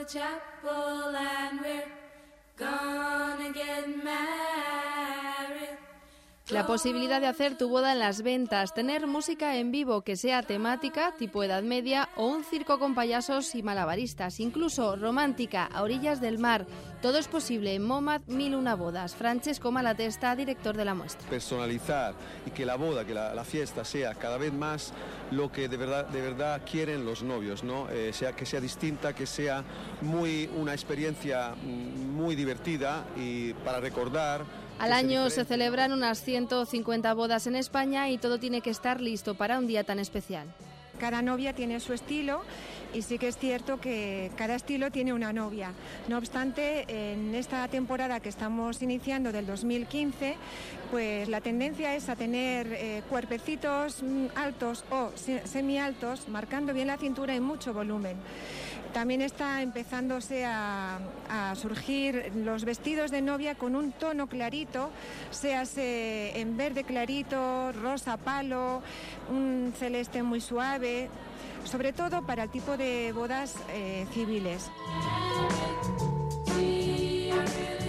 the chapel and we're gonna get married. La posibilidad de hacer tu boda en las ventas, tener música en vivo que sea temática, tipo Edad Media, o un circo con payasos y malabaristas, incluso romántica, a orillas del mar. Todo es posible en MoMAD 1001 bodas. Francesco Malatesta, director de la muestra. Personalizar y que la boda, que la fiesta sea cada vez más lo que de verdad quieren los novios, ¿no? Que sea distinta, que sea una experiencia muy divertida y para recordar. Al año se celebran unas 150 bodas en España y todo tiene que estar listo para un día tan especial. Cada novia tiene su estilo y sí que es cierto que cada estilo tiene una novia. No obstante, en esta temporada que estamos iniciando del 2015, pues la tendencia es a tener cuerpecitos altos o semialtos, marcando bien la cintura y mucho volumen. También está empezándose a surgir los vestidos de novia con un tono clarito, séase en verde clarito, rosa palo, un celeste muy suave, sobre todo para el tipo de bodas civiles.